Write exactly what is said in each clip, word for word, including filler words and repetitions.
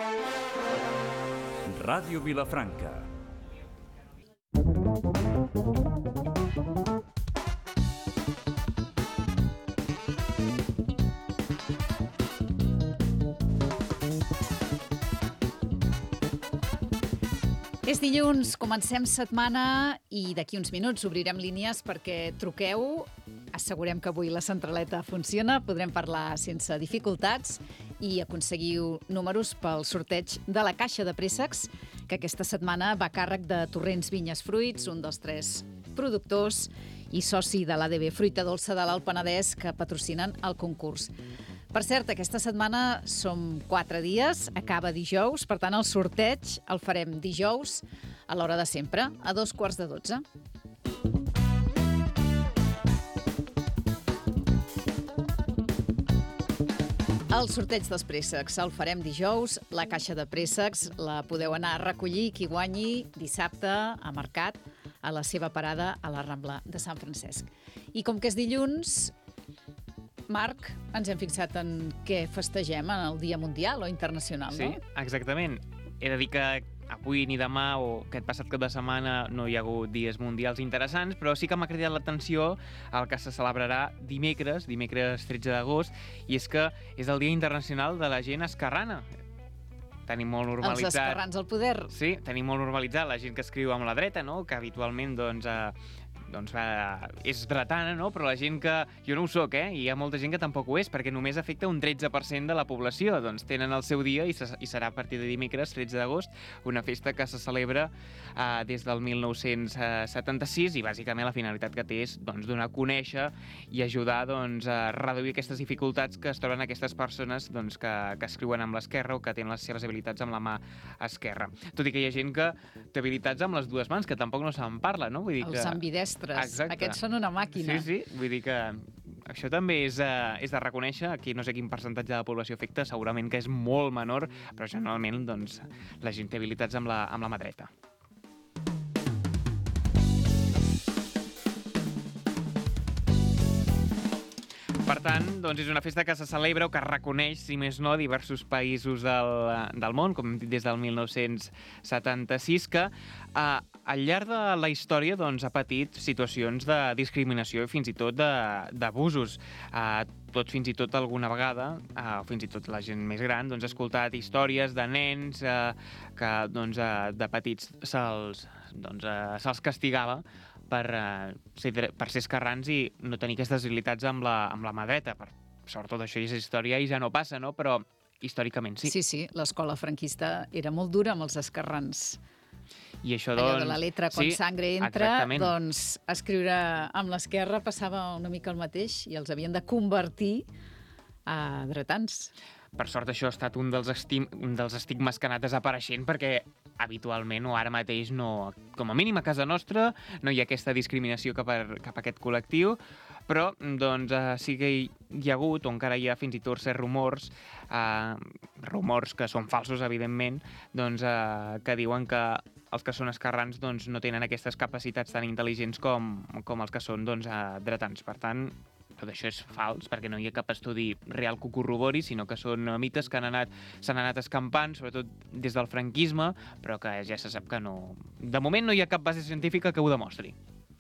Ràdio Vilafranca. És dilluns, comencem setmana i d'aquí uns minuts obrirem línies perquè truqueu. Assegurem que avui la centraleta funciona, podrem parlar sense dificultats i aconseguiu números pel sorteig de la caixa de préssecs, que aquesta setmana va a càrrec de Torrents Vinyes Fruits, un dels tres productors i soci de l'A D B Fruita Dolça de l'Alt Penedès, que patrocinen el concurs. Per cert, aquesta setmana som quatre dies, acaba dijous, per tant el sorteig el farem dijous a l'hora de sempre, a dos quarts de dotze. El sorteig dels préssecs el farem dijous. La caixa de préssecs la podeu anar a recollir, qui guanyi, dissabte a Mercat, a la seva parada a la Rambla de Sant Francesc. I com que és dilluns, Marc, ens hem fixat en què festegem en el Dia Mundial o Internacional, no? Sí, exactament. He de dir que avui ni demà o aquest passat cap de setmana no hi ha hagut dies mundials interessants, però sí que m'ha cridat l'atenció el que se celebrarà dimecres, dimecres tretze d'agost, i és que és el Dia Internacional de la Gent Esquerrana. Tenim molt normalitzat... Els esquerrans al poder. Sí, tenim molt normalitzat la gent que escriu amb la dreta, no? Que habitualment, doncs... Eh... doncs eh, és dretana, no? Però la gent que... Jo no ho soc, eh? I hi ha molta gent que tampoc ho és, perquè només afecta un tretze per cent de la població. Doncs tenen el seu dia i, se, i serà a partir de dimecres, tretze d'agost, una festa que se celebra eh, des del mil nou-cents setanta-sis i bàsicament la finalitat que té és doncs, donar a conèixer i ajudar doncs, a reduir aquestes dificultats que es troben aquestes persones doncs, que, que escriuen amb l'esquerra o que tenen les seves habilitats amb la mà esquerra. Tot i que hi ha gent que té habilitats amb les dues mans, que tampoc no se'n parla, no? Vull dir que... Els ambidestres. Exacte. Aquests són una màquina. Sí, sí, vull dir que això també és, uh, és de reconèixer. Aquí no sé quin percentatge de la població afecta, segurament que és molt menor, però generalment doncs, la gent té habilitats amb la, amb la mà dreta. Per tant, doncs és una festa que se celebra o que reconeix, si més no, diversos països del, del món, com hem dit des del mil nou-cents setanta-sis, que eh, al llarg de la història doncs, ha patit situacions de discriminació i fins i tot d'abusos. Eh, tot fins i tot alguna vegada, eh, fins i tot la gent més gran, doncs, ha escoltat històries de nens eh, que doncs, eh, de petits se'ls doncs, eh, se'ls castigava per, uh, ser, per ser esquerrans i no tenir aquestes habilitats amb la, amb la mà dreta. Per sort, tot això és història i ja no passa, no? Però històricament sí. Sí, sí, l'escola franquista era molt dura amb els esquerrans. I això, allò doncs... de la letra con sí, sangre entra, exactament. Doncs escriure amb l'esquerra passava una mica el mateix i els havien de convertir a dretans. Per sort, això ha estat un dels, estim, un dels estigmes que ha anat desapareixent perquè habitualment o ara mateix no, com a mínim a casa nostra, no hi ha aquesta discriminació cap a, cap a aquest col·lectiu, però doncs, eh, sí que hi, hi ha hagut, o encara hi ha fins i tot certs rumors, eh, rumors que són falsos, evidentment, doncs, eh, que diuen que els que són esquerrans doncs, no tenen aquestes capacitats tan intel·ligents com, com els que són doncs, eh, dretans. Per tant, tot això és fals, perquè no hi ha cap estudi real que ho corrobori, sinó que són mites que han anat, s'han anat escampant, sobretot des del franquisme, però que ja se sap que no... De moment no hi ha cap base científica que ho demostri.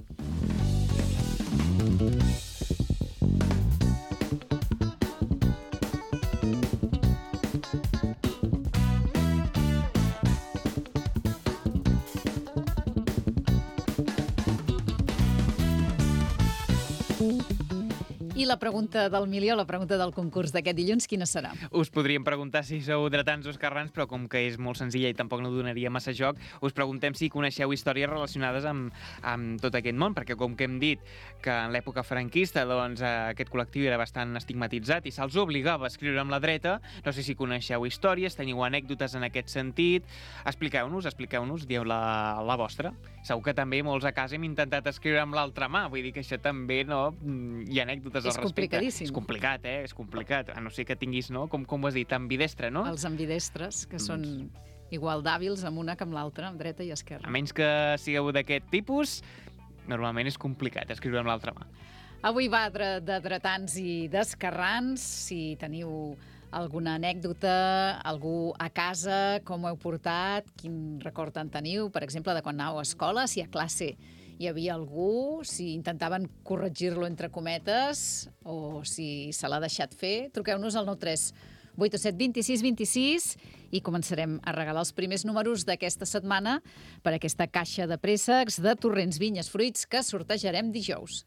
I la pregunta del milió, la pregunta del concurs d'aquest dilluns, quina serà? Us podríem preguntar si sou dretans o esquerrans, però com que és molt senzilla i tampoc no donaria massa joc, us preguntem si coneixeu històries relacionades amb, amb tot aquest món, perquè com que hem dit que en l'època franquista doncs, aquest col·lectiu era bastant estigmatitzat i se'ls obligava a escriure amb la dreta, no sé si coneixeu històries, teniu anècdotes en aquest sentit, expliqueu-nos, expliqueu-nos, dieu la, la vostra. Segur que també molts a casa hem intentat escriure amb l'altra mà, vull dir que això també, no, hi ha anècdotes és complicadíssim. És complicat, eh? És complicat. A no ser que tinguis, no? Com, com ho has dit, ambidestre, no? Els ambidestres, que són igual d'hàbils amb una que amb l'altra, amb dreta i esquerra. A menys que sigueu d'aquest tipus, normalment és complicat escriure amb l'altra mà. Avui va de, de dretans i d'esquerrans. Si teniu alguna anècdota, algú a casa, com ho heu portat, quin record en teniu, per exemple, de quan anàveu a escola, si a classe hi havia algú, si intentaven corregir-lo entre cometes o si se l'ha deixat fer. Truqueu-nos al nou tres vuit set dos sis dos sis i començarem a regalar els primers números d'aquesta setmana per aquesta caixa de préssecs de Torrents, Vinyes, Fruits que sortejarem dijous.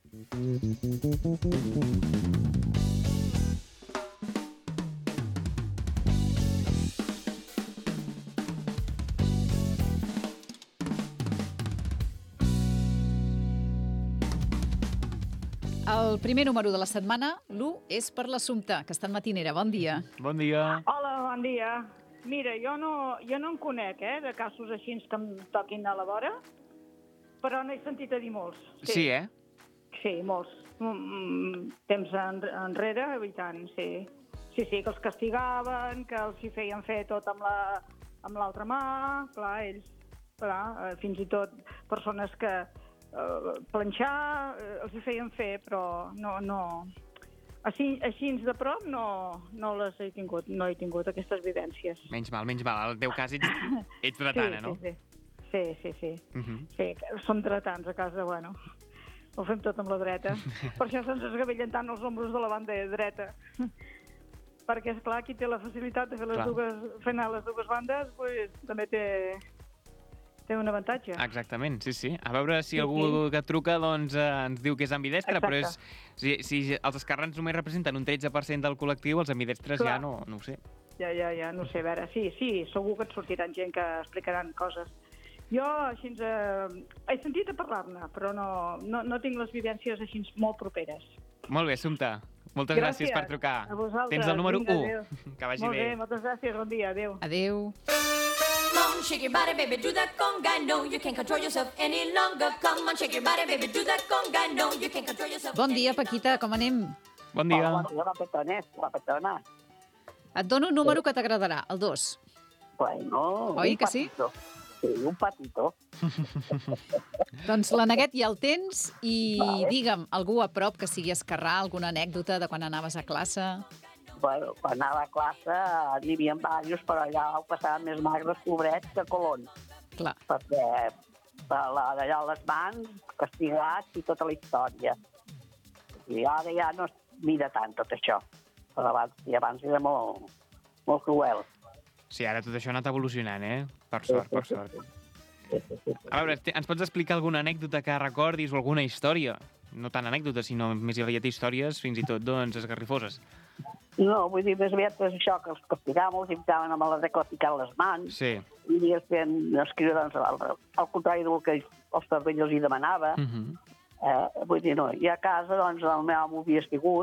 El primer número de la setmana, l'u, és per l'Assumpta, que està en matinera. Bon dia. Bon dia. Hola, bon dia. Mira, jo no, jo no en conec, eh, de casos així que em toquin a la vora, però n'he sentit a dir molts. Sí, sí eh? Sí, molts. Mm, temps en, enrere, i tant, sí. Sí, sí, que els castigaven, que els hi feien fer tot amb la, amb l'altra mà, clar, ells, clar, fins i tot persones que Uh, planxar uh, els hi feien fer, però no, no... Així, així de prop no, no les he tingut, no he tingut aquestes vivències. Menys mal, menys mal. Al teu cas ets, ets dretana, sí, no? Sí, sí, sí, sí. Uh -huh. Sí, som dretans a casa, bueno, ho fem tot amb la dreta. Per això se'ns esgavellen tant els ombros de la banda dreta. Perquè, esclar, qui té la facilitat de fer les dues, fer anar les dues bandes, pues, també té... té un avantatge. Exactament, sí, sí. A veure si sí, algú sí. que et truca doncs, eh, ens diu que és ambidestre, Exacte. però és, si, si els esquerrans només representen un tretze per cent del col·lectiu, els ambidestres Clar. ja no, no ho sé. Ja, ja, ja, no sé, a veure, sí, sí, segur que et sortiran gent que explicaran coses. Jo, així, eh, he sentit a parlar-ne, però no, no, no tinc les vivències així molt properes. Molt bé, Assumpta. Moltes gràcies, gràcies per trucar. A vosaltres. Tens el número Vinga, u. Adéu. Que vagi Molt bé. bé, moltes gràcies, bon dia, adéu. Adéu. Come on, shake your body, baby, do that conga. No, you can't control yourself any longer. Come on, shake your body, baby, do that conga. No, you can't control yourself. Bon dia, Paquita, com anem? Bon dia. Hola, bon dia, guapetones, guapetona. Et dono un número que t'agradarà, el dos. Bueno, Oi un que sí? patito. Sí, un patito. Doncs la neguet ja el tens i vale. Digue'm, algú a prop que sigui esquerrà, alguna anècdota de quan anaves a classe? Bueno, quan anava a classe n'hi havia diversos, però allà ho passaven més magres, pobrets, que colons. Clar. Perquè allà a les mans, castigats i tota la història. I ara ja no es mira tant tot això. Però abans, i abans era molt, molt cruel. Sí, ara tot això ha anat evolucionant, eh? Per sort, per sort. A veure, ens pots explicar alguna anècdota que recordis o alguna història? No tant anècdota, sinó més aviat històries, fins i tot, doncs, esgarrifoses. No, vull dir, més aviat és això, que els castigàvem, els imitaven amb la tecla ficant les mans, sí. I els feien escriure, doncs, al, al contrari del que els cervells hi demanava. Uh -huh. eh, vull dir, no, i a casa, doncs, el meu amo havia estigut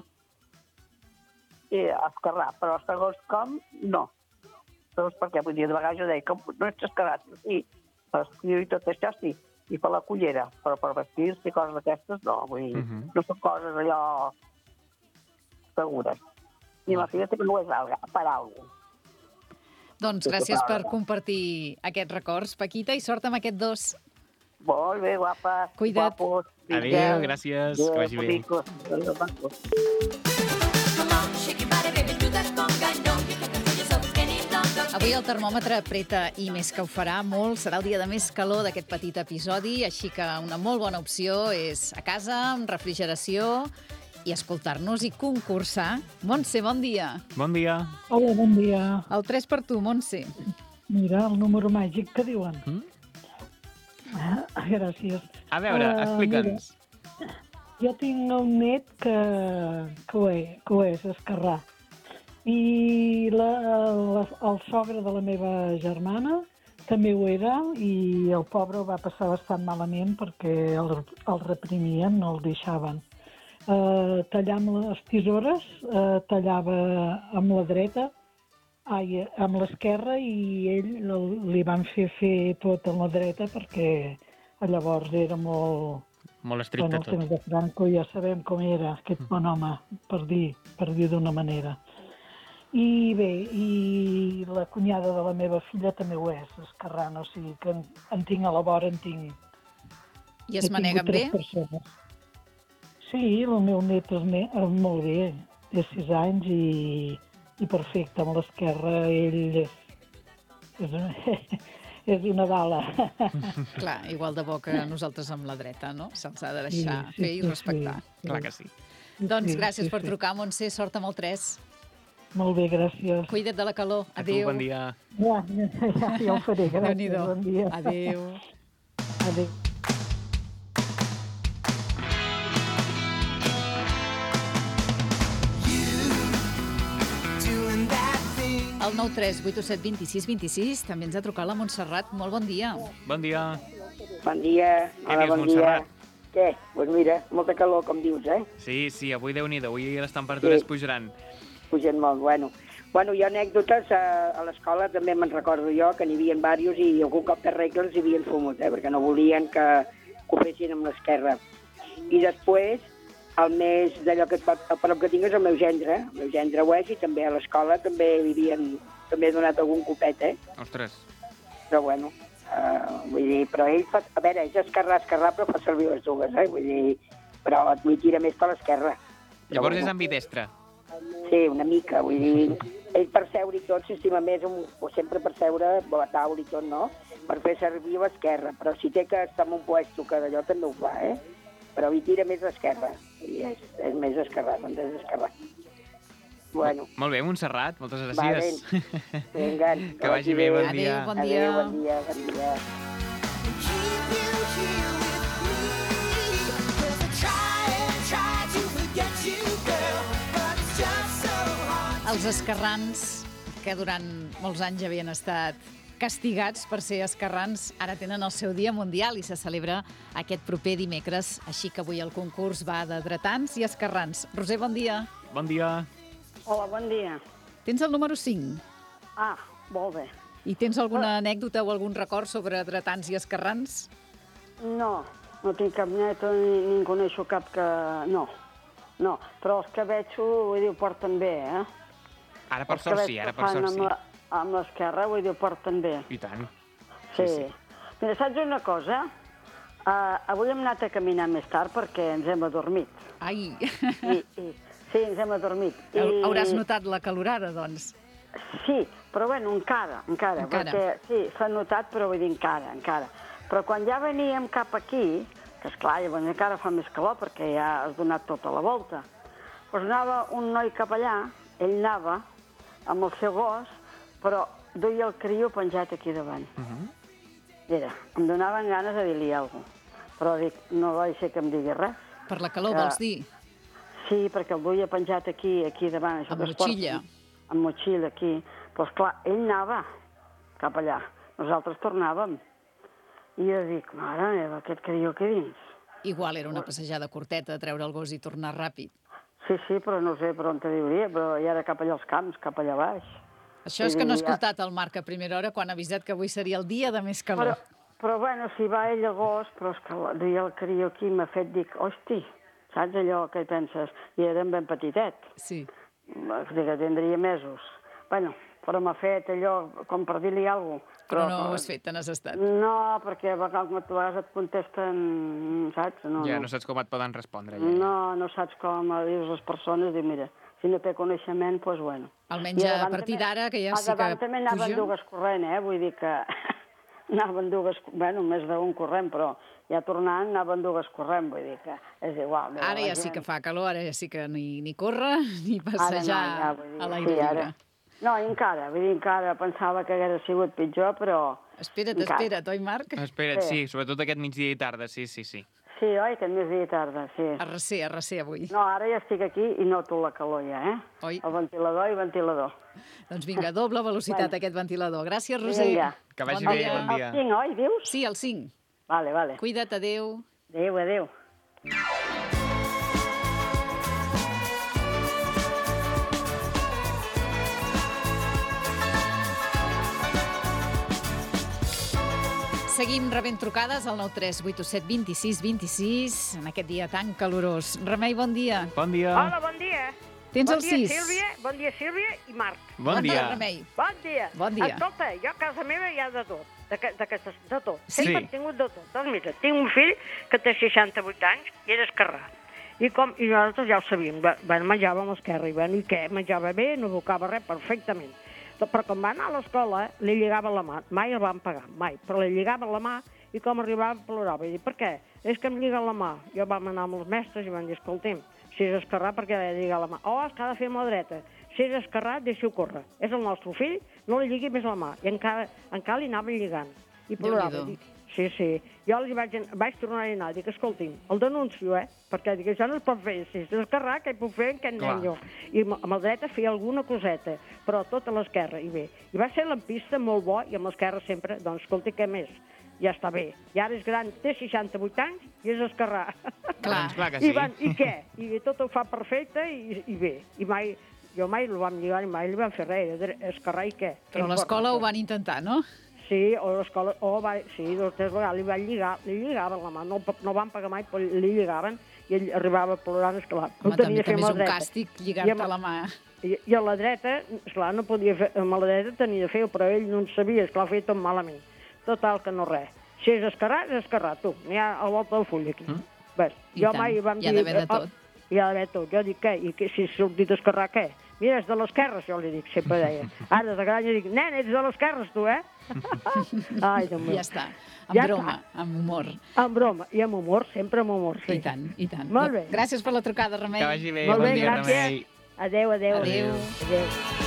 i esquerrat, però segons com, no. Segons perquè, vull dir, de vegades jo deia que no ets esquerrat, sí, per escriure i tot això, sí, i per la cullera, però per vestir-se i coses d'aquestes, no, vull dir, uh -huh. no són coses allò segures. I la filla també no és alga, per alguna cosa. Doncs gràcies per compartir aquests records, Paquita, i sort amb aquest dos. Molt bé, guapa. Cuida't. Guapos. Adéu, gràcies, Adéu, que vagi bé. bonicos. Adéu, macos. Come on, shake your body, baby, do that conga. No, you can't control yourself any longer. Avui el termòmetre apreta i més que ho farà molt, serà el dia de més calor d'aquest petit episodi, així que una molt bona opció és a casa, amb refrigeració, i escoltar-nos i concursar. Montse, bon dia. Bon dia. Hola, bon dia. El tres per tu, Montse. Mira, el número màgic que diuen. Mm? Ah, gràcies. A veure, Uh, explica'ns. Jo tinc un net que, que, ho, és, que ho és, esquerrà. I la, la, el sogre de la meva germana també ho era i el pobre ho va passar bastant malament perquè el, el reprimien, no el deixaven. Uh, tallar amb les tisores, uh, tallava amb la dreta, ai, amb l'esquerra, i ell li van fer fer tot amb la dreta perquè llavors era molt... Molt estricte Bueno, el tot. temps de Franco ja sabem com era aquest bon home, per dir, per dir d'una manera. I bé, i la cunyada de la meva filla també ho és, esquerrana, o sigui que en, en tinc a la vora, en tinc... I es he tingut maneguen tres bé? persones. Sí, el meu net és ne- és molt bé, té sis anys i, i perfecte, amb l'esquerra ell és, és, una, és una bala. Clar, igual de bo que nosaltres amb la dreta, no? Se'ls ha de deixar Sí, sí, fer i sí, respectar. sí. Clar que sí. Doncs Sí, gràcies sí, per sí. trucar, Montse, sort amb el tres. Molt bé, gràcies. Cuida't de la calor. A tu, Adéu. bon dia. Ja, ja, ja, ja ho faré, gràcies. Déu-n'hi-do. Bon dia. Adéu. Adéu. El nou tres vuit set dos sis dos sis també ens ha trucat la Montserrat. Molt bon dia. Bon dia. Bon dia. Què dius, Montserrat? Què? Doncs pues mira, molta calor, com dius, eh? Sí, sí, avui Déu-n'hi-do, avui les temperatures Sí. pujaran. Pugen molt, bueno. Bueno, jo anècdotes a, a l'escola també me'n recordo jo, que n'hi havia diversos i algun cop de regla els havien fumut, eh? Perquè no volien que, que ho fessin amb l'esquerra. I després, el més d'allò que et pot, a prop que tinc és el meu gendre, el meu gendre ho és, i també a l'escola també hi havien, també he donat algun copet, eh? Ostres. Però bueno, uh, vull dir, però ell fa, a veure, és esquerrà, esquerrà, però fa servir les dues, eh? Vull dir, però li tira més per l'esquerra. Però Llavors bueno. és ambidestre. Sí, una mica, vull dir, ell per seure i tot s'estima més, un, o sempre per seure a la taula i tot, no? Per fer servir l'esquerra, però si té que estar en un puesto que d'allò també ho fa, eh? Però hi tira més l'esquerra, i és, és més esquerrà, doncs és esquerrà. Bueno. Molt bé, Montserrat, moltes Va, gràcies. ben. Vinga, Que vagi bé, bon dia. Adéu, bon dia. Adéu, bon dia, bon dia. Els esquerrans, que durant molts anys havien estat castigats per ser esquerrans, ara tenen el seu dia mundial i se celebra aquest proper dimecres. Així que avui el concurs va de dretans i esquerrans. Roser, bon dia. Bon dia. Hola, bon dia. Tens el número cinc Ah, molt bé. i tens alguna anècdota o algun record sobre dretans i esquerrans? No, no tinc cap neta ni, ni en coneixo cap que... No, no. Però els que veig, vull dir, ho porten bé, eh? Ara per Els que sort veig sí, que ara per fan sort amb sí. la- Amb l'esquerra, vull dir, ho porten bé. I tant. Sí. Sí, sí. Mira, saps una cosa? Uh, avui hem anat a caminar més tard perquè ens hem adormit. Ai, I, i, sí, ens hem adormit. I, hauràs notat la calorada, doncs. Sí, però bueno, encara, encara. Encara. Perquè, sí, s'ha notat, però vull dir encara, encara. Però quan ja veníem cap aquí, que esclar, llavors encara fa més calor perquè ja has donat tota la volta, doncs anava un noi cap allà, ell anava amb el seu gos, però duia el criu penjat aquí davant. Uh -huh. Mira, em donaven ganes de dir-li alguna cosa, però dic, no va ser que em digui res. Per la calor, Que- vols dir? Sí, perquè el duia penjat aquí, aquí davant. Això Amb que es porta- motxilla. Amb motxilla, aquí. Però, esclar, ell anava cap allà. Nosaltres tornàvem. I jo dic, mare meva, aquest criu aquí dins. Igual era una passejada curteta, treure el gos i tornar ràpid. Sí, sí, però no sé per on te diuria, però ja era cap allà als camps, cap allà baix. Això és que no ha I ja- escoltat el Marc a primera hora quan ha avisat que avui seria el dia de més calor. Però, però bueno, si va ell a gos, però és que la- duia el criu aquí m'ha fet, dic, hosti, saps allò que penses? I era ben petitet. Sí. Dic que tindria mesos. Bueno, però m'ha fet allò com per dir-li alguna cosa. Però no ho has fet, te n'has estat. No, perquè a vegades, a vegades et contesten, saps? No, Ja no. no saps com et poden respondre. Ja. No, no saps com dius les persones, dic, mira, si no té coneixement, doncs bueno. Almenys I a davant partir també- d'ara, que ja a sí que davant també anaven pugen. dues corrent, eh? Vull dir que anaven dues, bueno, més d'un corrent, però ja tornant anaven dues corrent, vull dir que és igual. Mira, Ara la ja sí gent- que fa calor, ara ja sí que ni, ni córrer ni Ara passejar no, ja, vull dir, a l'aire sí, ara. lliure. No, i encara, vull dir, encara pensava que hagués sigut pitjor, però... Espera't, encara. espera't, oi, Marc? Espera't, Sí. sí, sobretot aquest migdia i tarda, sí, sí, sí. Sí, oi, que més dia i tarda, sí. A recer, a recer avui. No, ara ja estic aquí i noto la calor ja, eh? Oi? El ventilador i ventilador. Doncs vinga, doble velocitat Bueno. aquest ventilador. Gràcies, Roser. Vinga. Que vagi Bon bé, dia. bon dia. El cinc, oi, dius? Sí, el cinc. Vale, vale. Cuida't, adéu. Adéu, adéu. Seguim rebent trucades al nou tres vuit set dos sis dos sis en aquest dia tan calorós. Remei, bon dia. Bon dia. Hola, bon dia. Tens bon el dia, sis. Sílvia, bon dia, Sílvia i Marc. Bon dia. Remei. Bon dia. Bon dia. Escolta, jo a casa meva hi ha de tot, de, ca- de, de, de tot. Sí. Sempre he tingut de tot. Doncs mira, tinc un fill que té seixanta-vuit anys i és esquerrà. I, com, i nosaltres ja ho sabíem, bueno, menjàvem l'esquerra, i bueno, i què? Menjava bé, no bocava res, perfectament. Però quan va anar a l'escola, li lligaven la mà. Mai el van pagar, mai. Però li lligaven la mà i com arribava plorava. I dic, per què? És que em lliguen la mà. Jo vam anar amb els mestres i van dir, escolti'm, si és esquerrà, per què li ha de lligar la mà? Oh, és que ha de fer amb la dreta. Si és esquerrà, deixi-ho córrer. És el nostre fill, no li lligui més la mà. I encara, encara li anaven lligant. I plorava. Dic, sí, sí. Jo li vaig, vaig tornar a anar. Dic, escolti'm, el denuncio, eh? Perquè dic, això no es pot fer. Si és esquerrà, què hi puc fer en aquest nen jo? I amb la dreta feia alguna coseta, però tot a l'esquerra. I bé, i va ser l'ampista molt bo, i amb l'esquerra sempre, doncs, escolti, què més? Ja està bé. I ara és gran, té seixanta-vuit anys i és esquerrà. Clar, clar que sí. I, van, I què? I tot ho fa perfecte i, i bé. I mai, jo mai el vam lligar i mai li vam fer res. Esquerrà i què? Però a l'escola ho van intentar, no? Sí, o l'escola, o va, sí, dos tres vegades li van lligar, li lligaven la mà, no, no van pagar mai, però li lligaven, i ell arribava plorant, esclar. Home, també, també és un càstig lligar-te la mà. I, I a la dreta, esclar, no podia fer, amb la dreta tenia de fer, però ell no en sabia, esclar, feia tot malament. Total, que no res. Si és esquerrà, és esquerrà, tu. N'hi ha a la volta del full, aquí. Mm? Bé, jo tant, mai vam hi ha dir... d'haver de tot. Oh, hi ha d'haver tot. Jo dic, què? I que, si s'ha dit esquerrà, què? Mira, és de l'esquerra, jo li dic, sempre deia. Ara, de gran, jo dic, nen, ets de l'esquerra, tu, eh? Ai, Déu meu. Ja està, amb ja broma, està. amb humor. Amb broma, i amb humor, sempre amb humor, sí. I tant, i tant. Molt bé. Gràcies per la trucada, Remei. Que vagi bé, Molt bon bé, dia, gràcies. Remei. Adéu, adéu. Adéu. Adéu.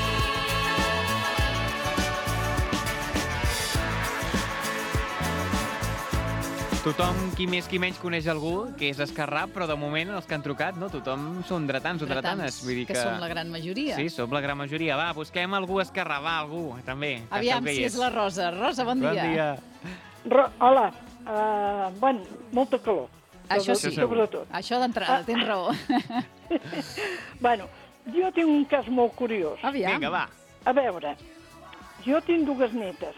Tothom, qui més qui menys, coneix algú que és esquerrà, però de moment els que han trucat, no? Tothom són dretans o dretanes. Vull dir que... que som la gran majoria. Sí, som la gran majoria. Va, busquem algú esquerrà, va, algú, també. que Aviam sap que si hi és la Rosa. Rosa, bon dia. Bon dia. Ro Hola, uh, bueno, molta calor. Això sí, sobretot. Això d'entrada, Ah. tens raó. Bueno, jo tinc un cas molt curiós. Aviam. Vinga, va. A veure, jo tinc dues netes,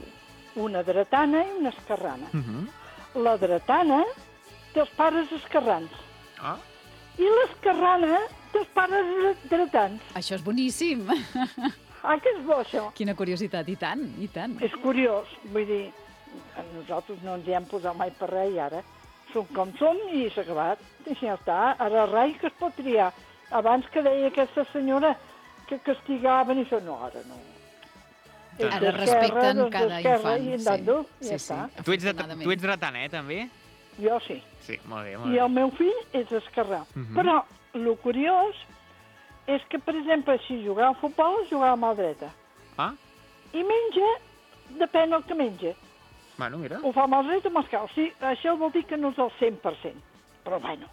una dretana i una esquerrana. Uh -huh. La dretana té els pares esquerrans Ah. i l'esquerrana té els pares dretans. Això és boníssim. Ah, que és bo, això? Quina curiositat, i tant, i tant. És curiós, vull dir, nosaltres no ens hi hem posat mai per res i ara som com som i s'ha acabat. I ja està, ara rai que es pot triar. Abans que deia aquesta senyora que castigaven i això, no, ara no. Ara respecten cada infant. I andando, sí. ja sí, està. sí. Tu ets, de, tu ets dretant, eh, també? Jo sí. Sí, molt bé, molt I bé. el meu fill és esquerrà. Uh -huh. Però el curiós és que, per exemple, si jugava a futbol, jugava amb la dreta. Ah, I menja, depèn del que menja. bueno, mira. Ho fa amb el dret o amb l'esquerra. O sigui, això vol dir que no és el cent per cent. Però, bueno,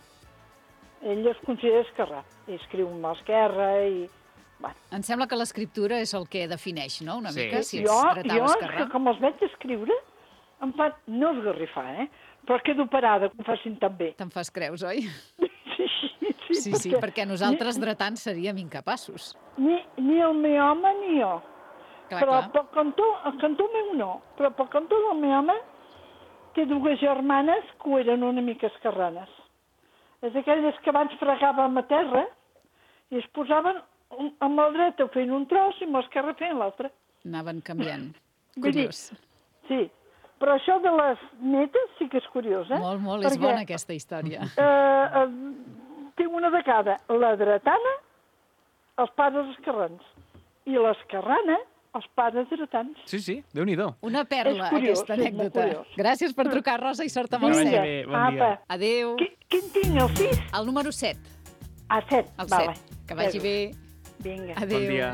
ell es considera esquerrà. I escriu amb l'esquerra i... Bueno. Em sembla que l'escriptura és el que defineix, no?, una Sí. mica, si ets jo, dretà jo, o és esquerrà. que com els veig escriure, em fan, no esgarrifar, eh? Però quedo parada, que ho facin tan bé. Te'n fas creus, oi? Sí, sí, sí. Sí, sí, perquè nosaltres dretants seríem incapaços. Ni, ni el meu home ni jo. Clar, però clar. pel cantó, el cantó meu no, però pel cantó del meu home té dues germanes que ho eren una mica esquerranes. És aquelles que abans fregàvem a terra i es posaven amb la dreta fent un tros i amb l'esquerra fent l'altre. Anaven canviant. Vull dir, Curiós. sí, però això de les netes sí que és curiós, eh? Molt, molt, és Perquè, bona aquesta història. Eh, eh, tinc una de cada, la dretana, els pares esquerrans, i l'esquerrana, els pares dretans. Sí, sí, Déu-n'hi-do. Una perla, És curiós, aquesta sí, molt anècdota. curiós. Gràcies per trucar, Rosa, i sort amb el vagi Vinga, set. bé, bon dia. apa. Adéu. Qui- Quin tinc, el sis? El número set. A set, El vale. set. Que vagi bé. Vinga. Adéu. Bon dia.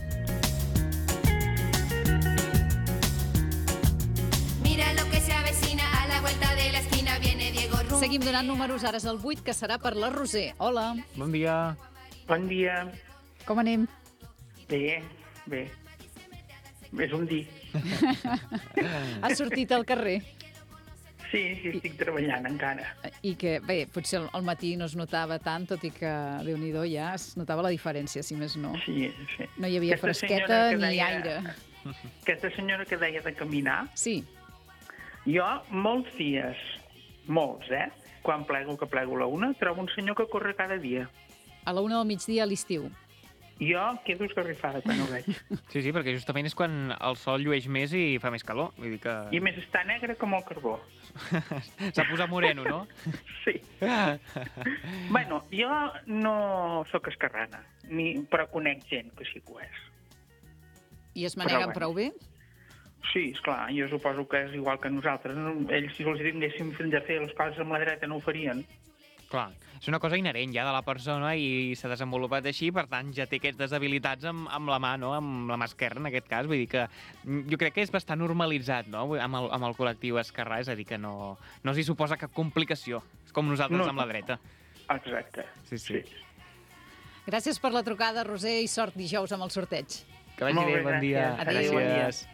Mira lo que se avecina a la vuelta de la esquina viene Diego Rum. Seguim donant números, ara és el vuit, que serà per la Roser. Hola, Bon dia. Bon dia. com anem? Bé, bé. És un dir. Has sortit al carrer? Sí, sí, estic treballant encara. I que, bé, potser al matí no es notava tant, tot i que, Déu-n'hi-do, ja es notava la diferència, si més no. Sí, sí. No hi havia Aquesta fresqueta senyora que ni deia- aire. Aquesta senyora que deia de caminar, Sí, jo molts dies, molts, eh? Quan plego, que plego a la una, trobo un senyor que corre cada dia. a la una del migdia a l'estiu. Jo quedo esgarrifada quan ho veig. Sí, sí, perquè justament és quan el sol llueix més i fa més calor. Vull dir que... I a més està negre com el carbó. S'ha posat moreno, no? Sí. Bueno, jo no sóc esquerrana, ni, però conec gent que sí que ho és. I es maneguen bueno. prou bé? Sí, esclar, jo suposo que és igual que nosaltres. Ells, si els tinguéssim de fer les coses amb la dreta, no ho farien. Clar, és una cosa inherent ja de la persona i s'ha desenvolupat així, per tant ja té aquestes habilitats amb, amb la mà, no? Amb la mà esquerra, en aquest cas. Vull dir que jo crec que és bastant normalitzat, no? Amb el, amb el col·lectiu esquerrà, és a dir, que no, no s'hi suposa cap complicació. És com nosaltres no. amb la dreta. Exacte. Sí, sí. Gràcies per la trucada, Roser, i sort dijous amb el sorteig. Que vagi bé, bon dia. Adéu. Gràcies.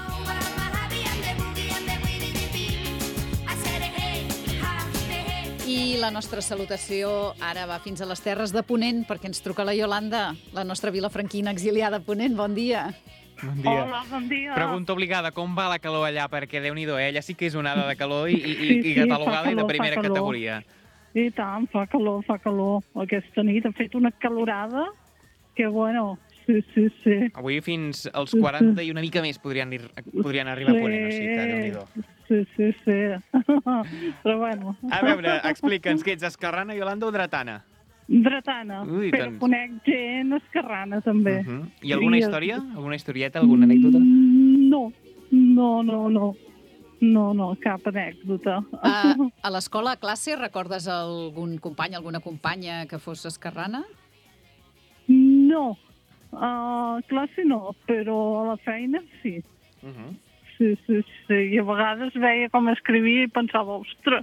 I la nostra salutació ara va fins a les Terres de Ponent, perquè ens truca la Iolanda, la nostra vilafranquina exiliada a Ponent. Bon dia. Bon dia. Hola, bon dia. Pregunta obligada, com va la calor allà? Perquè Déu-n'hi-do, eh? Ella sí que és onada de calor i, i, Sí, i sí, catalogada fa calor, i de primera fa calor. categoria. I tant, fa calor, fa calor. Aquesta nit ha fet una calorada que, bueno, sí, sí, sí. Avui fins als quaranta i una mica més podrien, ir, podrien arribar a Ponent, o sigui que Déu-n'hi-do. Sí, sí, sí. Però bueno. A veure, explica'ns, que ets esquerrana, Iolanda, o dretana? Dretana, Ui, però doncs. conec gent esquerrana, també. Uh -huh. I alguna I- història? Alguna historieta? Alguna anècdota? No, no, no, no. No, no, cap anècdota. A, a l'escola, a classe, recordes algun company, alguna companya que fos esquerrana? No, a classe no, però a la feina sí. Uh -huh. Sí, sí, sí. I a vegades veia com escrivia i pensava, ostres,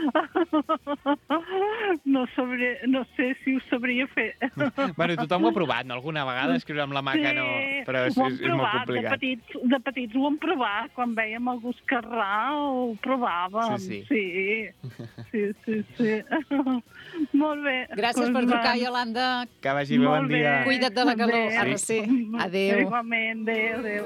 no, sabré, no sé si ho sabria fer. Bueno, tothom ho ha provat, no? Alguna vegada escriure amb la mà que no... Però és, ho hem és, és molt provat, complicat. De petits, de petits ho hem provat, quan vèiem algú esquerrà ho provàvem. Sí, sí. Sí, sí, sí. Molt bé. Gràcies Doncs per trucar, va. Iolanda. Que vagi bé, bon Molt dia. bé. Cuida't de la calor. Adéu. Ara sí. Adéu. Igualment, adéu, adéu.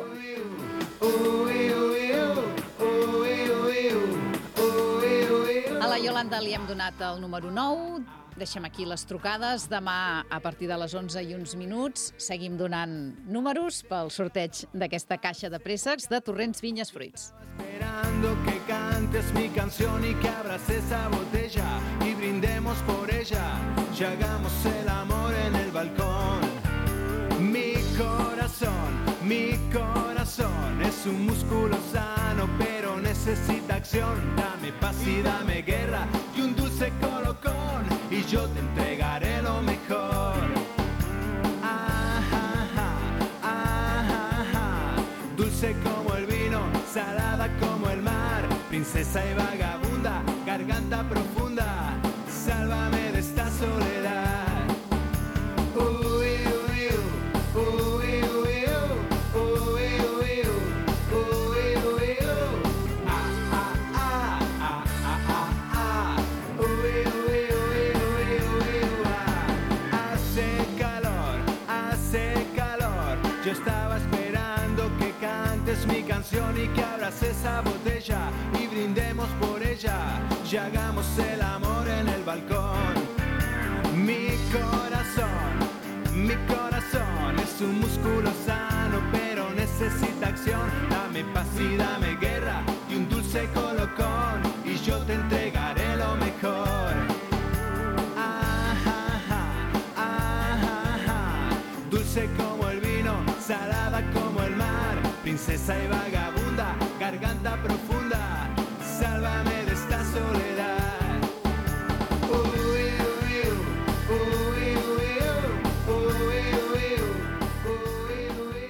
A la Iolanda li hem donat el número nou. Deixem aquí les trucades. Demà, a partir de les onze i uns minuts, seguim donant números pel sorteig d'aquesta caixa de préssecs de Torrents Vinyes Fruits. Esperando que cantes mi canción y que abras esa botella y brindemos por ella y hagamos el amor en el balcón. Mi corazón, mi corazón es un músculo sano pero necesita acción. Dame paz y dame guerra y un dulce colocón y yo te entregaré lo mejor. Ah, ah, ah, ah, ah, dulce como el vino, salada como el mar, princesa y vagabunda, garganta profunda, sálvame de esta soledad. Uy, uy, uy, uy, uy, uy, uy, uy, uy, uy. Ah, ah, ah, ah, ah, ah. Uy, uy, uy, uy, uy, uy, ah. Hace calor, hace calor, yo estaba esperando que cantes mi canción y que abras esa botella y brindemos por ella y hagamos el amor en el balcón. Mi corazón, mi corazón es un músculo sano pero necesita acción. Dame paz y dame guerra y un dulce colocón y yo te entregaré lo mejor. Ah, ah, ah, ah, ah, ah. Dulce como el vino, salada como el mar, princesa y vagabunda, garganta profunda, sálvame de esta soledad. Uy, uy, uy, uy, uy, uy, uy, uy, uy.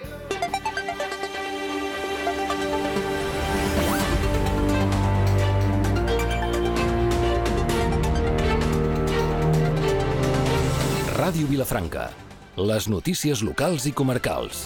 Ràdio Vilafranca. Les notícies locals i comarcals.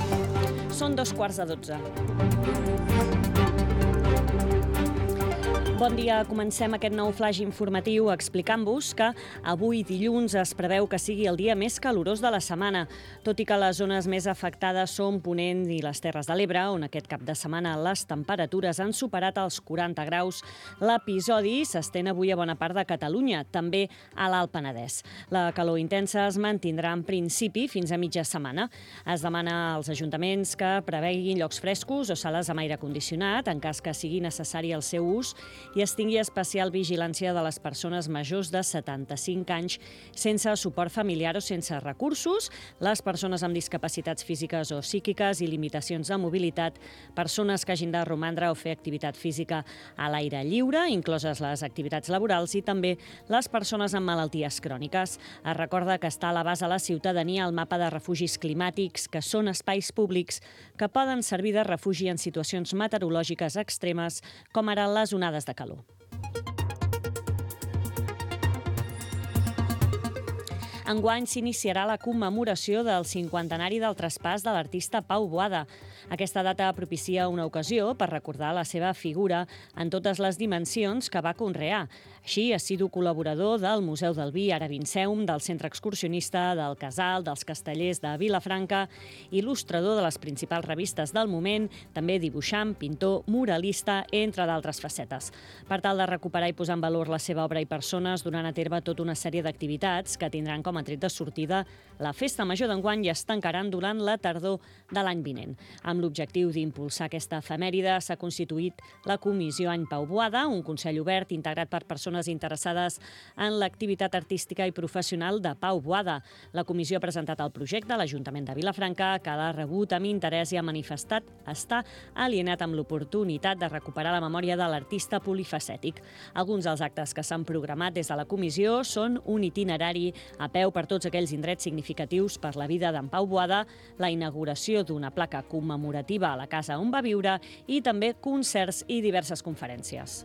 Són dos quarts de dotze. Bon dia, comencem aquest nou flash informatiu explicant-vos que avui dilluns es preveu que sigui el dia més calorós de la setmana, tot i que les zones més afectades són Ponent i les Terres de l'Ebre, on aquest cap de setmana les temperatures han superat els quaranta graus. L'episodi s'estén avui a bona part de Catalunya, també a l'Alt Penedès. La calor intensa es mantindrà en principi fins a mitja setmana. Es demana als ajuntaments que preveguin llocs frescos o sales amb aire condicionat en cas que sigui necessari el seu ús i es tingui especial vigilància de les persones majors de setanta-cinc anys sense suport familiar o sense recursos, les persones amb discapacitats físiques o psíquiques i limitacions de mobilitat, persones que hagin de romandre o fer activitat física a l'aire lliure, incloses les activitats laborals, i també les persones amb malalties cròniques. Es recorda que està a l'abast a la ciutadania el mapa de refugis climàtics, que són espais públics que poden servir de refugi en situacions meteorològiques extremes, com ara les onades de calor. Enguany s'iniciarà la commemoració del cinquantenari del traspàs de l'artista Pau Boada. Aquesta data propicia una ocasió per recordar la seva figura en totes les dimensions que va conrear. Així, assidu col·laborador del Museu del Vi, ara Vinceum, del Centre Excursionista, del Casal, dels Castellers de Vilafranca, il·lustrador de les principals revistes del moment, també dibuixant, pintor, muralista, entre d'altres facetes. Per tal de recuperar i posar en valor la seva obra i persones, durant a terme tota una sèrie d'activitats que tindran com a tret de sortida la Festa Major d'enguany i es tancaran durant la tardor de l'any vinent. Amb l'objectiu d'impulsar aquesta efemèride s'ha constituït la Comissió Any Pau Boada, un consell obert integrat per persones interessades en l'activitat artística i professional de Pau Boada. La comissió ha presentat el projecte a l'Ajuntament de Vilafranca, que l'ha rebut amb interès i ha manifestat estar alienat amb l'oportunitat de recuperar la memòria de l'artista polifacètic. Alguns dels actes que s'han programat des de la comissió són un itinerari a peu per tots aquells indrets significatius per la vida d'en Pau Boada, la inauguració d'una placa commemorativa a la casa on va viure i també concerts i diverses conferències.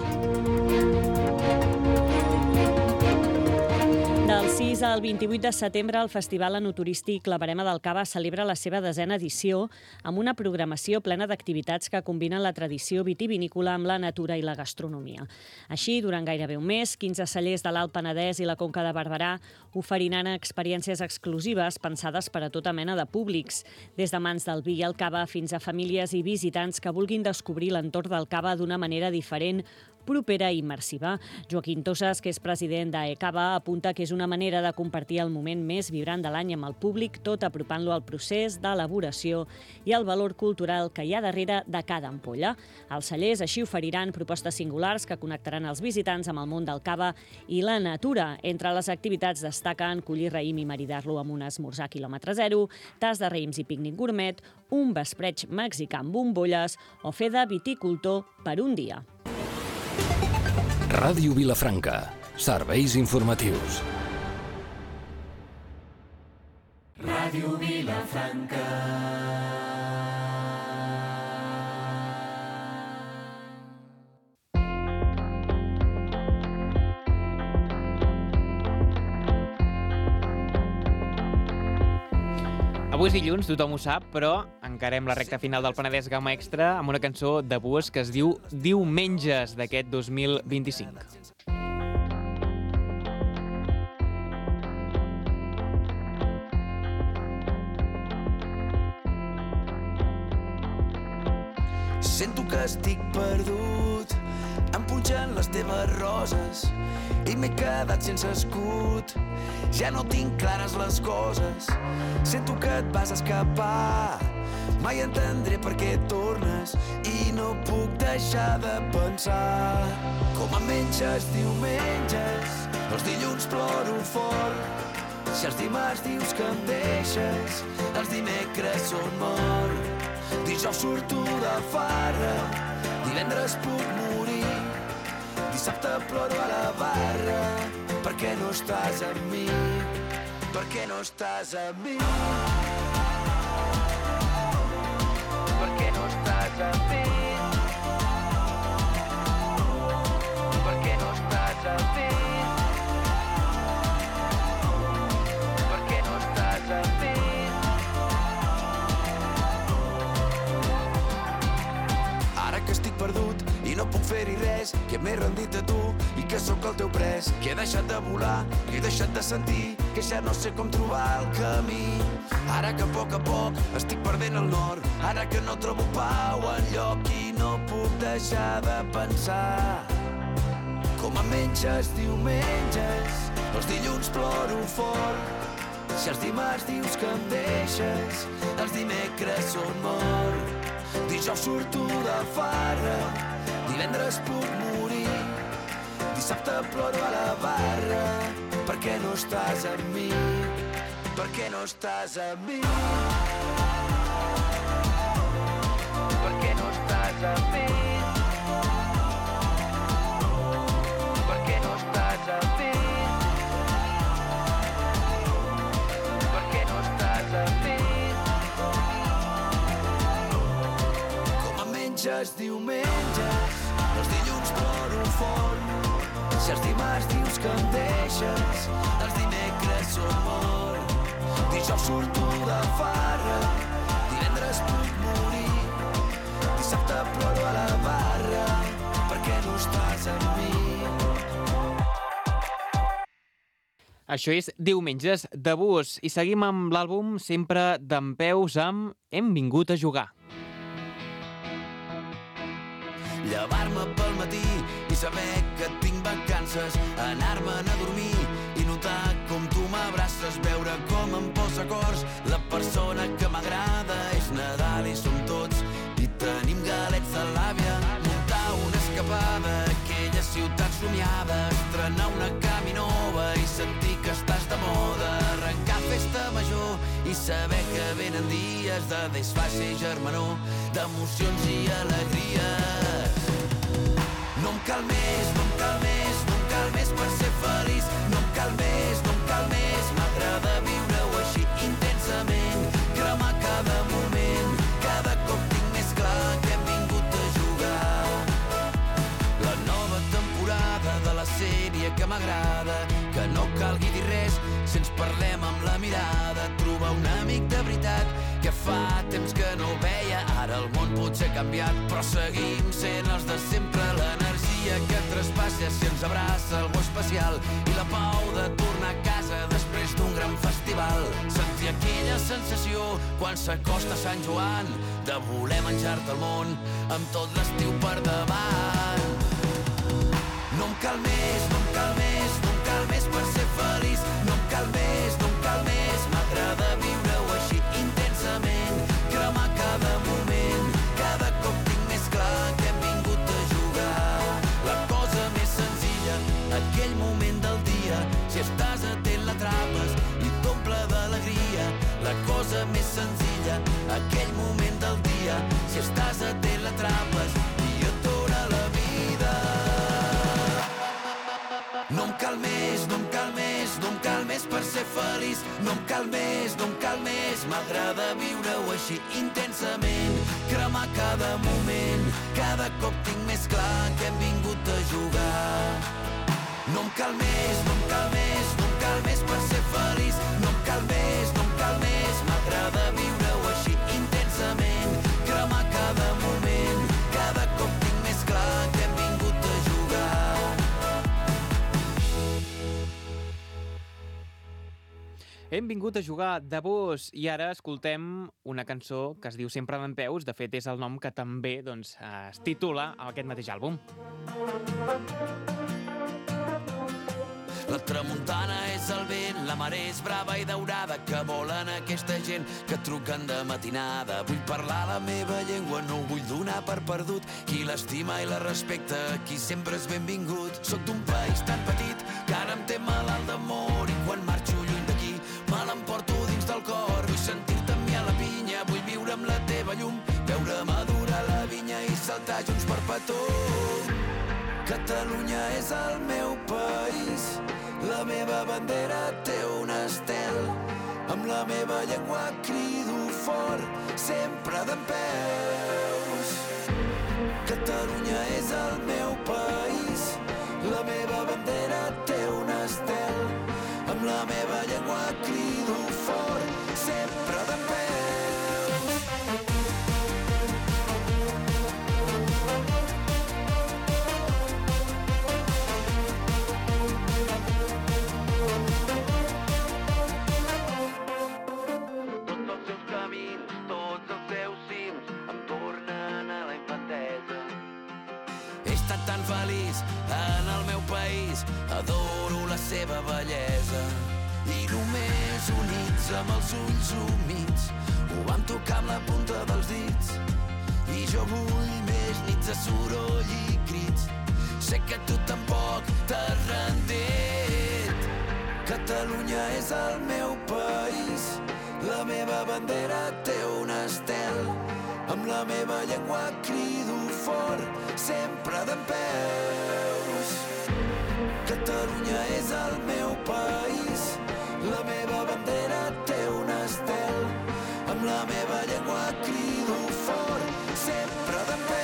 Del sis al vint-i-vuit de setembre, el Festival Enoturístic La Verema del Cava celebra la seva desena edició amb una programació plena d'activitats que combinen la tradició vitivinícola amb la natura i la gastronomia. Així, durant gairebé un mes, quinze cellers de l'Alt Penedès i la Conca de Barberà oferiran experiències exclusives pensades per a tota mena de públics, des de mans del vi i el cava fins a famílies i visitants que vulguin descobrir l'entorn del cava d'una manera diferent, propera i immersiva. Joaquim Tosas, que és president d'Ecava, apunta que és una manera de compartir el moment més vibrant de l'any amb el públic, tot apropant-lo al procés d'elaboració i al valor cultural que hi ha darrere de cada ampolla. Els cellers així oferiran propostes singulars que connectaran els visitants amb el món del cava i la natura. Entre les activitats destaquen collir raïm i maridar-lo amb un esmorzar quilòmetre zero, tas de raïms i pícnic gourmet, un vespreig mexicà amb bombolles o fer de viticultor per un dia. Ràdio Vilafranca. Serveis informatius. Ràdio Vilafranca. Avui és dilluns, tothom ho sap, però encarem la recta final del Penedès Gamma Extra amb una cançó de Bues que es diu Diumenges, d'aquest dos mil vint-i-cinc. Sento que estic perdut, em punxen les teves roses i m'he quedat sense escut. Ja no tinc clares les coses, sento que et vas escapar. Mai entendré per què tornes i no puc deixar de pensar. Com em menges diumenges, els dilluns ploro fort. Si els dimarts dius que em deixes, els dimecres són mort. Dijous surto de farra, divendres puc morir. Dissabte ploro a la barra, per què no estàs amb mi? Per què no estàs amb mi? Per què no estàs amb mi? Per què no estàs amb mi? Per què no estàs amb mi? Ara que estic perdut i no puc fer-hi res, que m'he rendit a tu i que sóc el teu pres, que he deixat de volar, que he deixat de sentir, que ja no sé com trobar el camí. Ara que a poc a poc estic perdent el nord, ara que no trobo pau enlloc i no puc deixar de pensar com em menges diumenges, els dilluns ploro fort, si els dimarts dius que em deixes, els dimecres són mort, dijous surto de farra, divendres puc morir, dissabte ploro a la barra, per què no estàs amb mi, per què no estàs amb mi, per què no estàs amb mi, per què no estàs amb mi, per què no estàs amb mi. Com em menges diumenges, els dilluns ploro fort, si els dimarts dius que em deixes, els dimecres són mort, dijous surto de farra, divendres puc morir, dissabte ploro a la barra, per què no estàs amb mi? Això és Diumenges de Bus i seguim amb l'àlbum Sempre dempeus amb Hem vingut a jugar. Llevar-me pel matí i saber que tinc vacances, anar-me'n a dormir i notar com tu m'abraces, veure com em posa cors la persona que m'agrada. És Nadal i som tots i tenim galets de l'àvia, muntar una escapada a aquella ciutat somiada, estrenar una caminova i sentir que estàs de moda, arrencar festa major i saber que venen dies de desfase i germanor, d'emocions i alegries. No em cal més, no em cal més, no em cal més per ser feliç, no em cal més, no em cal més, m'agrada viure-ho així intensament, cremar cada moment, cada cop tinc més clar que hem vingut a jugar. La nova temporada de la sèrie que m'agrada, que no calgui dir res si ens parlem amb la mirada, trobar un amic de veritat que fa temps que no veia, ara el món potser ha canviat, però seguim sent els de sempre, l'energia que traspassa si ens abraça algú especial i la pau de tornar a casa després d'un gran festival, sentir aquella sensació quan s'acosta Sant Joan de voler menjar-te el món amb tot l'estiu per davant. No em cal més, no em cal més, no em cal més per ser feliç, no em cal més, no em cal més, m'agrada viure-ho així intensament, cremar cada moment, cada cop tinc més clar que hem vingut a jugar. La cosa més senzilla, aquell moment del dia, si estàs atent l'atrapes i t'omple d'alegria. La cosa més senzilla, aquell moment del dia, si estàs atent l'atrapes i et dóna la vida. No em cal més, no em cal més, no em cal més per ser feliç, no em cal més, no em cal més, m'agrada viure-ho així intensament, cremar cada moment, cada cop tinc més clar que hem vingut a jugar. No em cal més, no em cal més, no em cal més per ser feliç, no em cal més, no em cal més, m'agrada viure-ho així intensament, cremar cada moment, cada cop tinc més clar que hem vingut a jugar. Hem vingut a jugar de Bus i ara escoltem una cançó que es diu Sempre dempeus, de fet és el nom que també doncs, es titula aquest mateix àlbum. La tramuntana és el vent, la mare és brava i daurada, que volen aquesta gent que truquen de matinada. Vull parlar la meva llengua, no ho vull donar per perdut. Qui l'estima i la respecta, qui sempre és benvingut. Soc d'un país tan petit que ara em té malalt d'amor i quan marxo lluny d'aquí me l'emporto dins del cor. Vull sentir-te amb mi a la pinya, vull viure amb la teva llum, veure madurar la vinya i saltar junts per petó. Catalunya és el meu país, la meva bandera té un estel, amb la meva llengua crido fort, sempre dempeus. Catalunya és el meu país, la meva bandera té un estel, amb la meva llengua crido fort, sempre dempeus. He estat tan feliç en el meu país, adoro la seva bellesa. I només units amb els ulls humits ho vam tocar amb la punta dels dits. I jo vull més nits de soroll i crits. Sé que tu tampoc t'has rendit. Catalunya és el meu país, la meva bandera té un estel. Amb la meva llengua crido fort, sempre dempeus. Catalunya és el meu país, la meva bandera té un estel. Amb la meva llengua crido fort, sempre dempeus.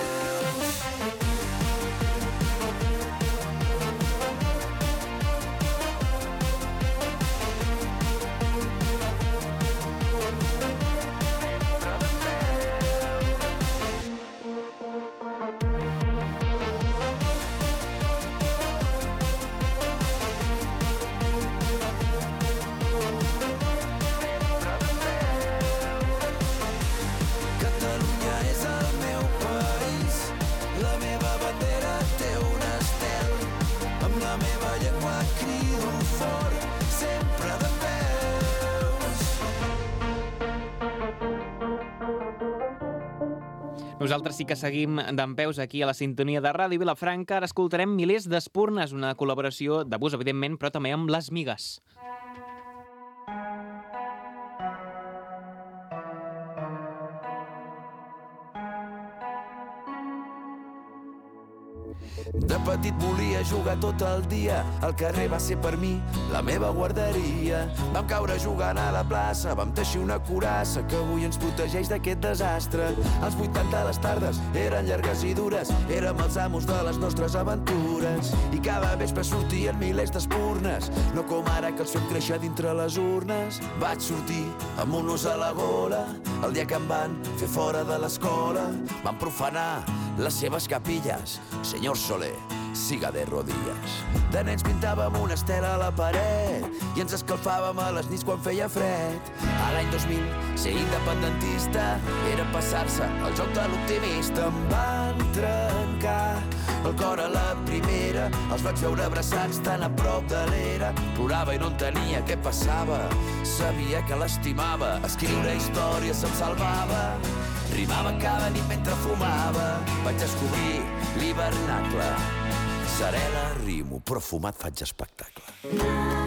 Nosaltres sí que seguim dempeus aquí a la sintonia de Ràdio Vilafranca. Ara escoltarem Milers d'espurnes, una col·laboració de Bus, evidentment, però també amb Les Migues. De petit volia jugar tot el dia, el carrer va ser per mi la meva guarderia. Vam caure jugant a la plaça, vam teixir una coraça que avui ens protegeix d'aquest desastre. Als vuitanta les tardes eren llargues i dures, érem els amos de les nostres aventures. I cada vespre sortien milers d'espurnes, no com ara que els fem créixer dintre les urnes. Vaig sortir amb un os a la gola el dia que em van fer fora de l'escola. Van profanar les seves capilles, senyor Soler, siga de rodilles. De nens pintàvem una estela a la paret i ens escalfàvem a les nits quan feia fred. A l'any dos mil, ser independentista era passar-se el joc de l'optimista. Em van trencar el cor a la primera, els vaig veure abraçats tan a prop de l'era. Plorava i no entenia què passava, sabia que l'estimava. Escriure històries em salvava, rimava cada nit mentre fumava. Vaig descobrir l'hivernacle, Sarela rimo, però fumat faig espectacle.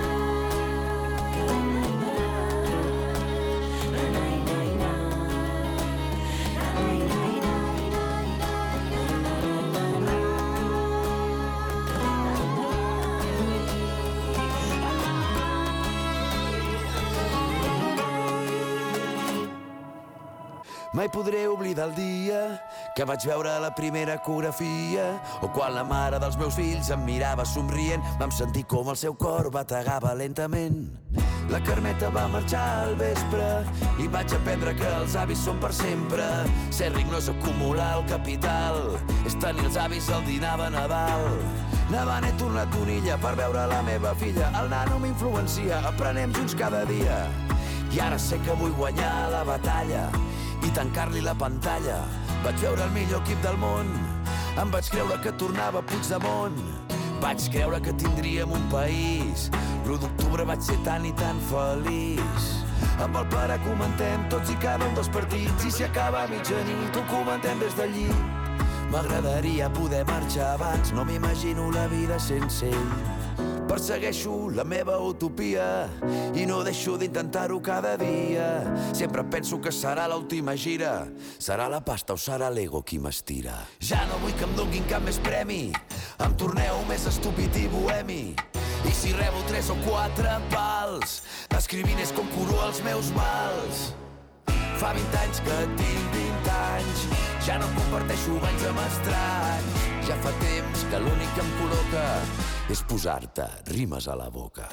Mai podré oblidar el dia que vaig veure la primera ecografia, o quan la mare dels meus fills em mirava somrient. Vam sentir com el seu cor bategava lentament. La Carmeta va marxar al vespre i vaig aprendre que els avis són per sempre. Ser ric no és acumular el capital, és tenir els avis al dinar de Nadal. Nevant he tornat d'una illa per veure la meva filla. El nano m'influencia, aprenem junts cada dia. I ara sé que vull guanyar la batalla i tancar-li la pantalla. Vaig veure el millor equip del món, em vaig creure que tornava Puigdemont. Vaig creure que tindríem un país, l'u d'octubre vaig ser tan i tan feliç. Amb el pare comentem tots i cada un dels partits, i si acaba a mitjanit ho comentem des d'allí. M'agradaria poder marxar abans, no m'imagino la vida sense ell. Persegueixo la meva utopia i no deixo d'intentar-ho cada dia. Sempre penso que serà l'última gira, serà la pasta o serà l'ego qui m'estira. Ja no vull que em donguin cap més premi, em torneu més estúpid i bohemi. I si rebo tres o quatre pals, escrivint és com curo els meus mals. Fa vint anys que tinc vint anys, ja no comparteixo banys amb estranys. Ja fa temps que l'únic que em col·loca és posar-te rimes a la boca.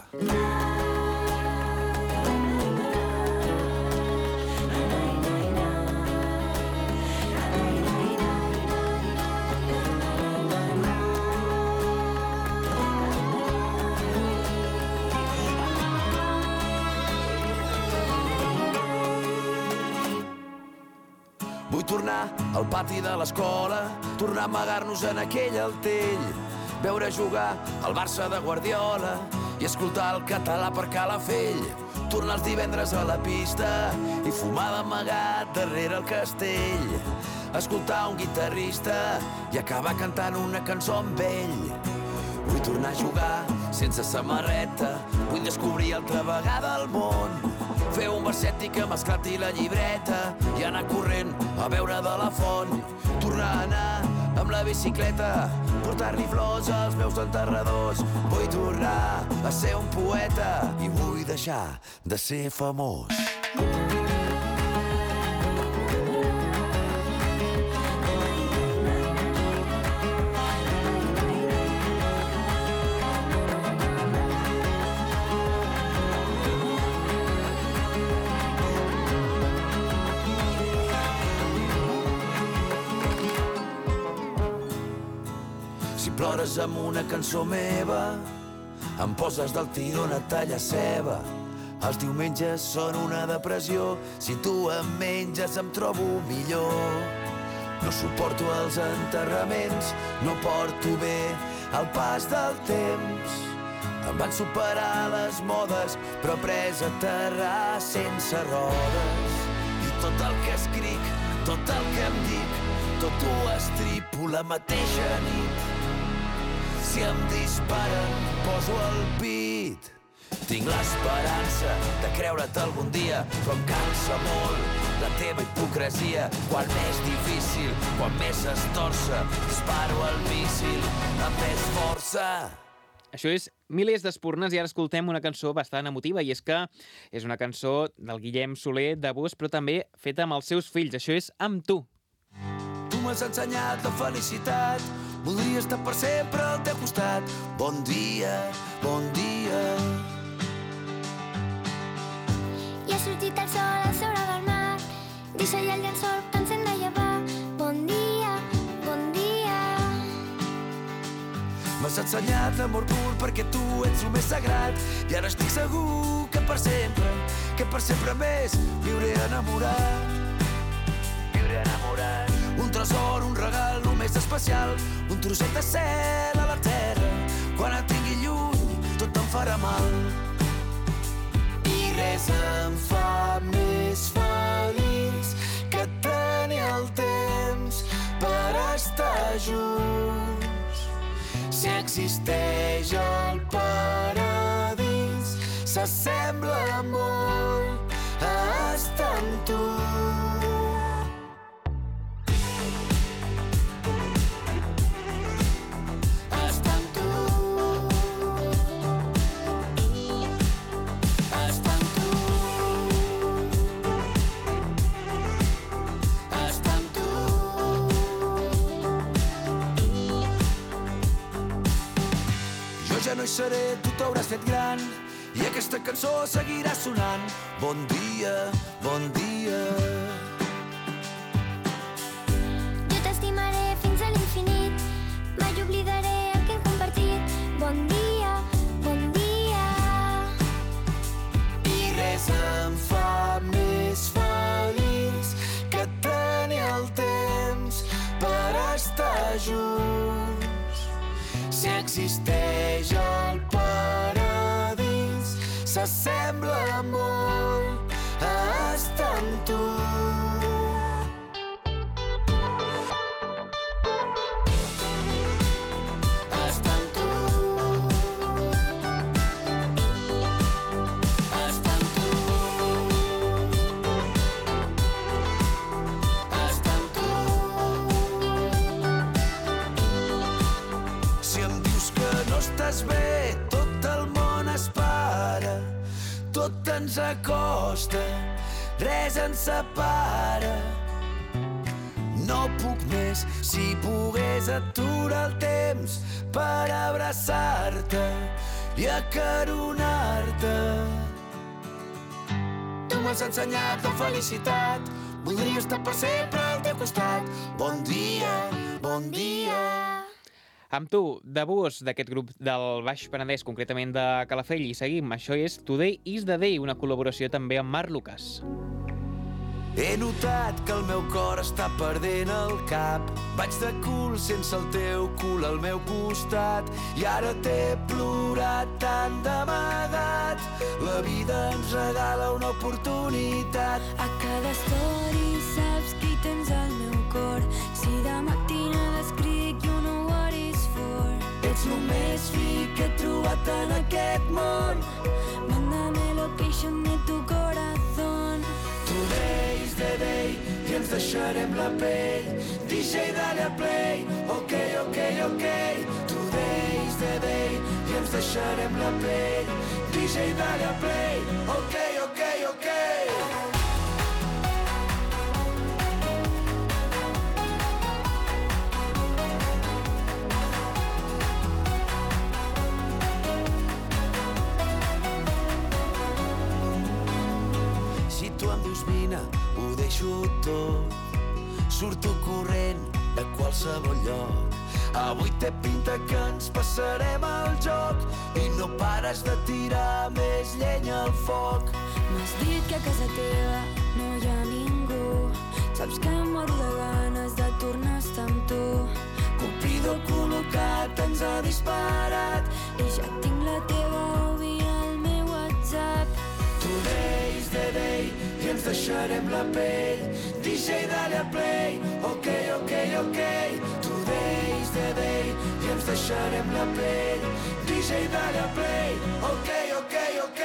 Vull tornar al pati de l'escola, tornar a amagar-nos en aquell altell, veure jugar al Barça de Guardiola i escoltar el català per Calafell, tornar els divendres a la pista i fumar d'amagat darrere el castell, escoltar un guitarrista i acabar cantant una cançó amb ell. Vull tornar a jugar sense samarreta, vull descobrir altra vegada el món, fer un verset i que m'esclati la llibreta i anar corrent a veure de la font, tornar a anar amb la bicicleta, portar-li flors als meus enterradors. Vull tornar a ser un poeta i vull deixar de ser famós. Plores amb una cançó meva, em poses del tiró una talla ceba. Els diumenges són una depressió, si tu em menges em trobo millor. No suporto els enterraments, no porto bé el pas del temps. Em van superar les modes, però pres a terra sense rodes. I tot el que escric, tot el que em dic, tot ho estripo la mateixa nit. Si em disparen, poso el pit. Tinc l'esperança de creure't algun dia, però em cansa molt la teva hipocresia. Quan més difícil, quan més estorça, disparo el míssil amb més força. Això és Milers d'Espurnes i ara escoltem una cançó bastant emotiva i és que és una cançó del Guillem Soler de Bus, però també feta amb els seus fills. Això és Amb tu. Tu m'has ensenyat la felicitat, voldria estar per sempre al teu costat. Bon dia, bon dia. I ha sortit el sol a sobre del mar, deixa ja el llençol que ens hem de llevar. Bon dia, bon dia. M'has ensenyat l'amor pur perquè tu ets el més sagrat i ara estic segur que per sempre, que per sempre més viuré enamorat. Viuré enamorat. Un tresor, un regal, el més especial, un trosset de cel a la terra. Quan et tingui lluny, tot em farà mal. I res em fa més feliç que tenir el temps per estar junts. Si existeix el paradís, s'assembla molt a estar amb tu. Ja no hi seré, tu t'hauràs fet gran i aquesta cançó seguirà sonant. Bon dia, bon dia. Jo t'estimaré fins a l'infinit, mai oblidaré el que hem compartit. Bon dia, bon dia. I res em fa més feliç que tenir el temps per estar junts. Si existeix el paradís, s'assembla molt a estar amb tu. Estar amb tu. Estar amb tu. Estar amb tu. Si em dius que no estàs bé, tot el món es para, tot ens acosta, res ens separa. No puc més, si pogués aturar el temps per abraçar-te i acaronar-te. Tu m'has ensenyat la felicitat, voldria estar per sempre al teu costat. Bon dia, bon dia. Amb tu, de Bus, d'aquest grup del Baix Penedès, concretament de Calafell, i seguim. Això és Today is the Day, una col·laboració també amb Marc Lucas. He notat que el meu cor està perdent el cap. Vaig de cul sense el teu cul al meu costat i ara t'he plorat tant d'amagat. La vida ens regala una oportunitat. A cada story saps qui tens al meu cor. Si de matina l'escric, you know what it's for. Ets lo més fi que he trobat en aquest món. Mándame location de tu corazón. Today is the day i ens deixarem la pell. D J, dale a play. Ok, ok, ok. Today is the day i ens deixarem la pell. D J, dale a play. Ok, ok, ok. Si tu em dius vine, ho deixo tot. Surto corrent de qualsevol lloc. Avui té pinta que ens passarem el joc i no pares de tirar més llenya al foc. M'has dit que a casa teva no hi ha ningú. Saps que em moro de ganes de tornar a estar amb tu. Cupido col·locat ens ha disparat i ja tinc la teva O B al meu WhatsApp. Today is the day i ens deixarem la pell. D J, dale a play. Ok, ok, ok. Today is the day i ens deixarem la pell. D J, dale a play. Ok, ok, ok.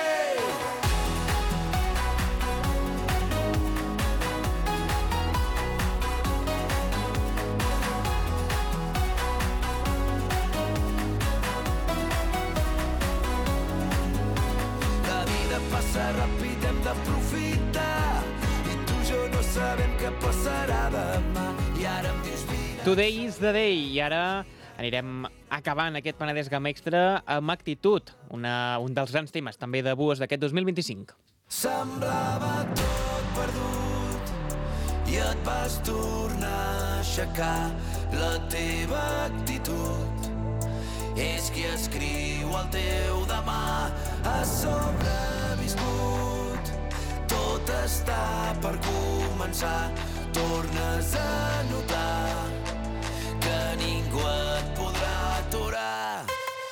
La vida passa ràpid, hem d'aprofitar. I tu i jo no sabem què passarà demà. I ara em dius vine. Today is the day. I ara anirem acabant aquest Penedès Gam Extra amb Actitud, una, un dels grans temes també de Buos d'aquest dos mil vint-i-cinc. Semblava tot perdut i et vas tornar a aixecar. La teva actitud és qui escriu el teu demà. Has sobreviscut, tot està per començar. Tornes a notar que ningú et podrà aturar.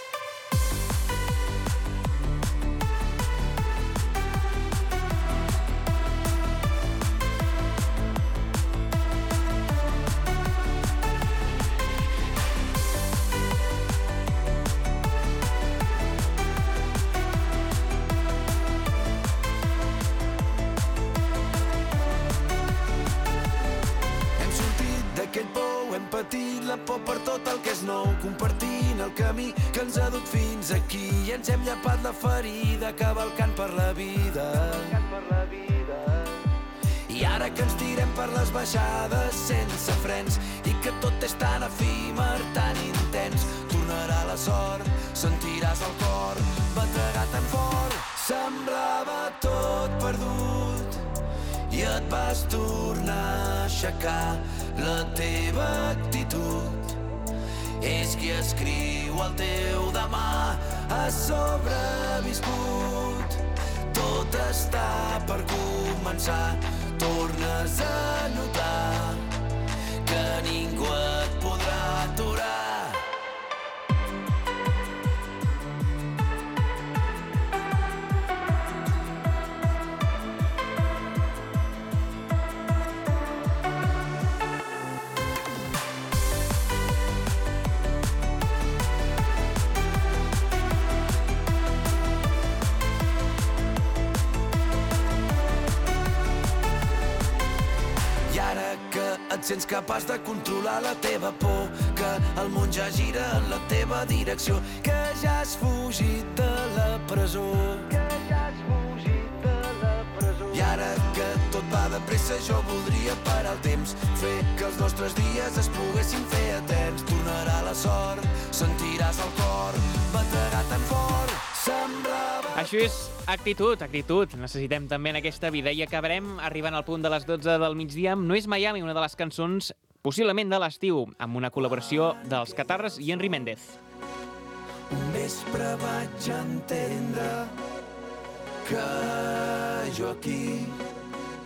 D'aquell pou hem patit la por per tot el que és nou, compartint el camí que ens ha dut fins aquí i ens hem llapat la ferida cavalcant per la vida. I ara que ens tirem per les baixades sense frens i que tot és tan efímer, tan intens, tornarà la sort, sentiràs el cor bategar tan fort. Semblava tot perdut i et vas tornar a aixecar. La teva actitud és qui escriu el teu demà. Has sobreviscut, tot està per començar. Tornes a notar que ningú et podrà aturar. Et sents capaç de controlar la teva por, que el món ja gira en la teva direcció, que ja has fugit de la presó. Que ja has fugit de la presó. I ara que tot va de pressa jo voldria parar el temps, fer que els nostres dies es poguessin fer eterns. Tornarà la sort, sentiràs el cor bategar tan fort. Semblava... Això és Actitud, Actitud. Necessitem també en aquesta vida i acabarem arribant al punt de les dotze del migdia amb No és Miami, una de les cançons possiblement de l'estiu, amb una col·laboració dels Catarres i Henry Méndez. Un vespre vaig entendre que jo aquí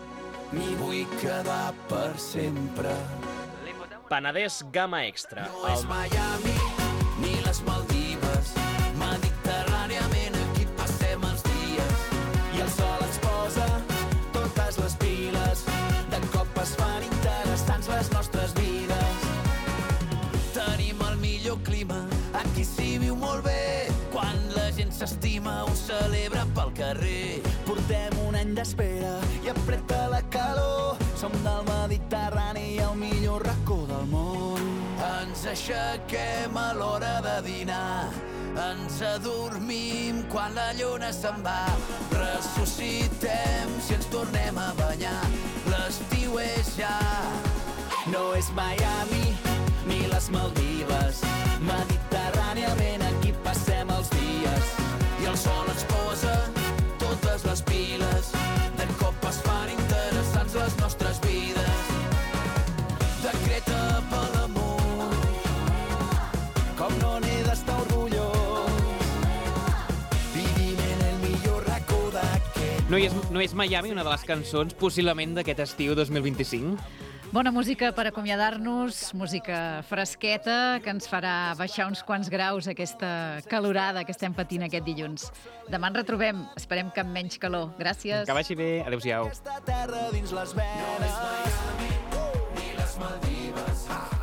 m'hi vull quedar per sempre. Penedès Gamma Extra. No és Miami ni les Maldives, mediterràniament aquí passem els dies i el sol ens posa totes les piles, de cop es fan interessants les nostres vides. Tenim el millor clima, aquí s'hi viu molt bé, quan la gent s'estima ho celebra pel carrer. Portem un any d'espera i apreta la calor, som del Mediterrani i el millor racó del món. Ens aixequem a l'hora de dinar, ens adormim quan la lluna se'n va, ressuscitem si ens tornem a banyar, l'estiu és ja. No és Miami ni les Maldives, mediterràniament aquí passem els dies i el sol ens posa totes les piles, de cop es fan interessants les nostres vides. Decreta per l'amor, com no n'he d'estar orgullós, vivim en el millor racó d'aquest. No és, no és Miami una de les cançons possiblement d'aquest estiu dos mil vint-i-cinc? Bona música per acomiadar-nos, música fresqueta que ens farà baixar uns quants graus aquesta calorada que estem patint aquest dilluns. Demà ens retrobem, esperem que amb menys calor. Gràcies. Que vagi bé, adéu-siau. Aquesta terra dins les venes, no és Miami ni les Maldives.